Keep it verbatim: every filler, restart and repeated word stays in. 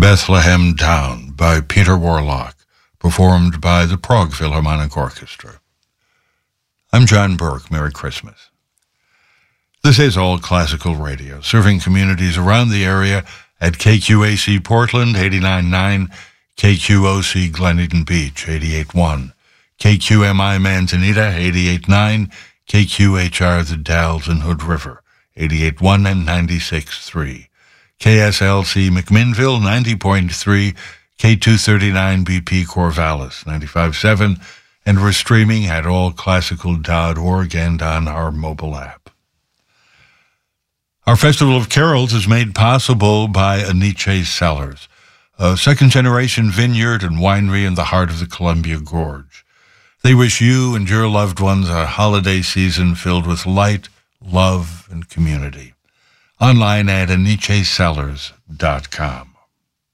Bethlehem Town by Peter Warlock, performed by the Prague Philharmonic Orchestra. I'm John Burke. Merry Christmas. This is All Classical Radio, serving communities around the area at K Q A C Portland, eighty-nine point nine, K Q O C Glen Eden Beach, eighty-eight point one, K Q M I Manzanita, eighty-eight point nine, K Q H R The Dalles and Hood River, eighty-eight point one and ninety-six point three, K S L C McMinnville, ninety point three, K two thirty-nine B P Corvallis, ninety-five point seven, and we're streaming at all classical dot org and on our mobile app. Our Festival of Carols is made possible by Aniche Cellars, a second-generation vineyard and winery in the heart of the Columbia Gorge. They wish you and your loved ones a holiday season filled with light, love, and community. Online at aniche cellars dot com.